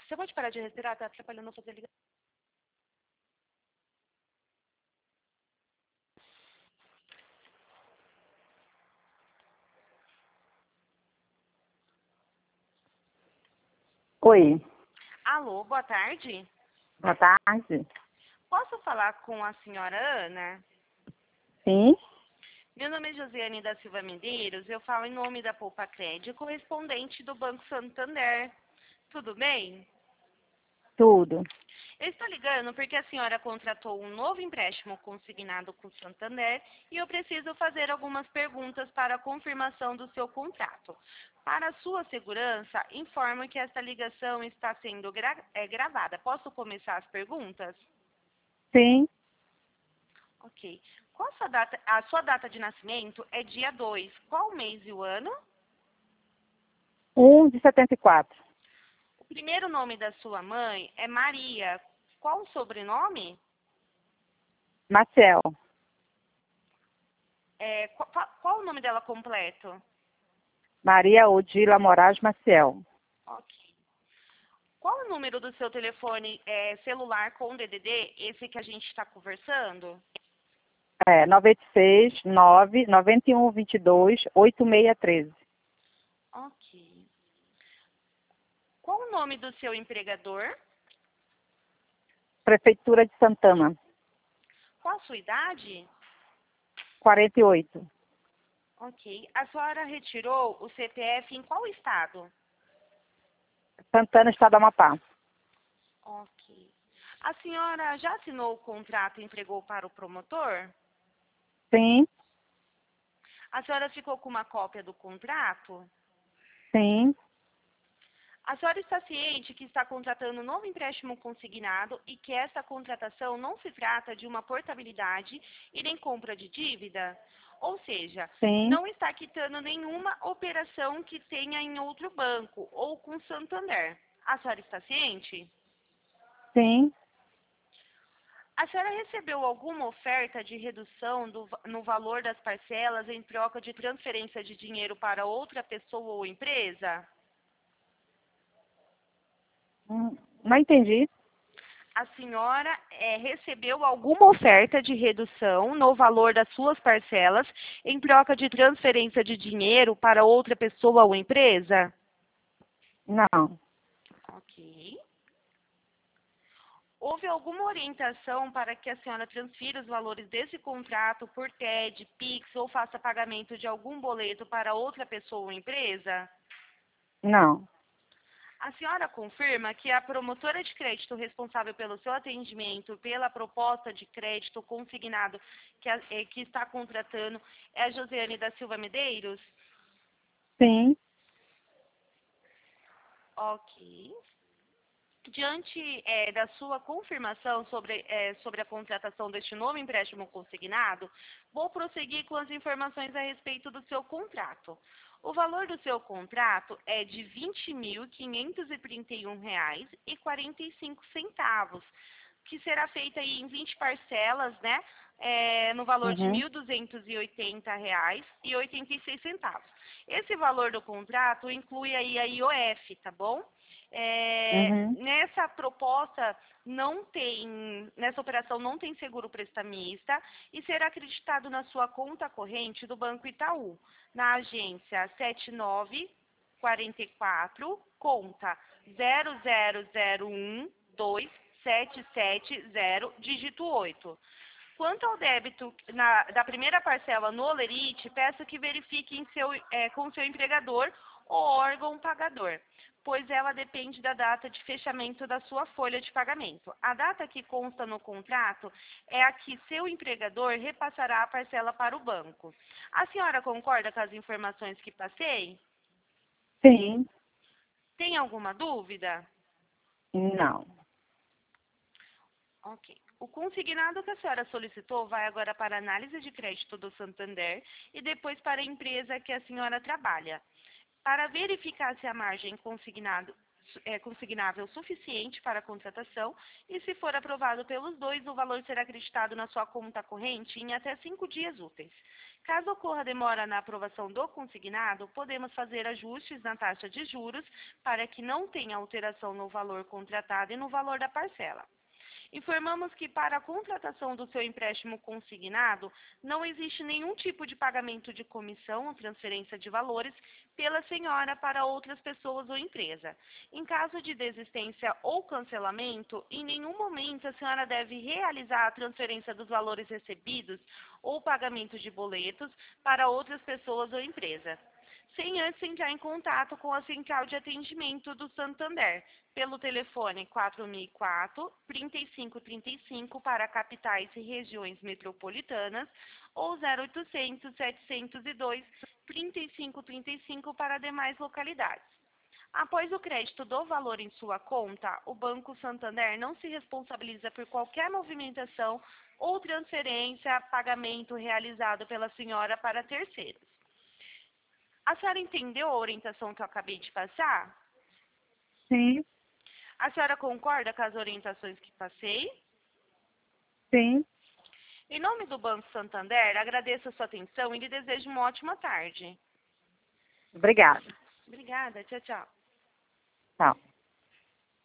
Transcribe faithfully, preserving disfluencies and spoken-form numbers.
Você pode parar de respirar? Tá atrapalhando eu fazer a ligação. Oi, Alô, boa tarde. boa tarde. Posso falar com a senhora Ana? Sim, Meu nome é Josiane da Silva Medeiros, eu falo em nome da Poupa Crédito, correspondente do Banco Santander. Tudo bem? tudo. Eu estou ligando porque a senhora contratou um novo empréstimo consignado com o Santander e eu preciso fazer algumas perguntas para a confirmação do seu contrato. Para a sua segurança, informo que esta ligação está sendo gra é, gravada. Posso começar as perguntas? Sim, Ok. Qual a sua data? A sua data de nascimento é dia dois. Qual o mês e o ano? um de setenta e quatro. O primeiro nome da sua mãe é Maria. Qual o sobrenome? Maciel, É, qual, qual o nome dela completo? Maria Odila Moraes Maciel. Ok. Qual o número do seu telefone é, celular com D D D, esse que a gente está conversando? É, nove seis nove nove um dois dois oito seis um três. Ok. Qual o nome do seu empregador? Prefeitura de Santana, Qual a sua idade? quarenta e oito. Ok. A senhora retirou o C P F em qual estado? Santana, Estado do Amapá. Ok. A senhora já assinou o contrato e entregou para o promotor? Sim, A senhora ficou com uma cópia do contrato? sim, A senhora está ciente que está contratando um novo empréstimo consignado e que essa contratação não se trata de uma portabilidade e nem compra de dívida? Ou seja, sim, não está quitando nenhuma operação que tenha em outro banco ou com Santander. A senhora está ciente? sim. A senhora recebeu alguma oferta de redução do, no valor das parcelas em troca de transferência de dinheiro para outra pessoa ou empresa? Hum, Não entendi. A senhora eh, recebeu alguma oferta de redução no valor das suas parcelas em troca de transferência de dinheiro para outra pessoa ou empresa? Não, Ok. Houve alguma orientação para que a senhora transfira os valores desse contrato por T E D, Pix ou faça pagamento de algum boleto para outra pessoa ou empresa? não, A senhora confirma que a promotora de crédito responsável pelo seu atendimento, pela proposta de crédito consignado que, a- eh, que está contratando é a Josiane da Silva Medeiros? sim, Ok. Diante eh, da sua confirmação sobre, eh, sobre a contratação deste novo empréstimo consignado, vou prosseguir com as informações a respeito do seu contrato. O valor do seu contrato é de vinte mil quinhentos e trinta e um reais e quarenta e cinco centavos, que será feita aí em vinte parcelas, né? eh, no valor de uhum, mil duzentos e oitenta reais e oitenta e seis centavos. Esse valor do contrato inclui aí a I O F, tá bom? É, uhum, nessa proposta não tem, nessa operação não tem seguro prestamista e será acreditado na sua conta corrente do Banco Itaú, na agência sete nove quatro quatro, conta zero zero zero um dois sete sete zero, dígito oito. Quanto ao débito na- da primeira parcela no Olerite, peço que verifique em seu, eh, com seu empregador ou órgão pagador, pois ela depende da data de fechamento da sua folha de pagamento. A data que consta no contrato é a que seu empregador repassará a parcela para o banco. A senhora concorda com as informações que passei? sim, Tem alguma dúvida? não. Ok. O consignado que a senhora solicitou vai agora para a análise de crédito do Santander e depois para a empresa que a senhora trabalha. Para verificar se a margem consignado, é consignável suficiente para a contratação e, se for aprovado pelos dois, o valor será acreditado na sua conta corrente em até cinco dias úteis. Caso ocorra demora na aprovação do consignado, podemos fazer ajustes na taxa de juros para que não tenha alteração no valor contratado e no valor da parcela. Informamos que para a contratação do seu empréstimo consignado, não existe nenhum tipo de pagamento de comissão ou transferência de valores pela senhora para outras pessoas ou empresa. Em caso de desistência ou cancelamento, em nenhum momento a senhora deve realizar a transferência dos valores recebidos ou pagamento de boletos para outras pessoas ou empresa, sem antes entrar em contato com a Central de Atendimento do Santander, pelo telefone quatro mil e quatro, trinta e cinco trinta e cinco para capitais e regiões metropolitanas ou zero oitocentos, setecentos e dois, trinta e cinco trinta e cinco para demais localidades. Após o crédito do valor em sua conta, o Banco Santander não se responsabiliza por qualquer movimentação ou transferência, pagamento realizado pela senhora para terceiros. A senhora entendeu a orientação que eu acabei de passar? Sim, A senhora concorda com as orientações que passei? sim. Em nome do Banco Santander, agradeço a sua atenção e lhe desejo uma ótima tarde. Obrigada. Obrigada, tchau, tchau. Tchau.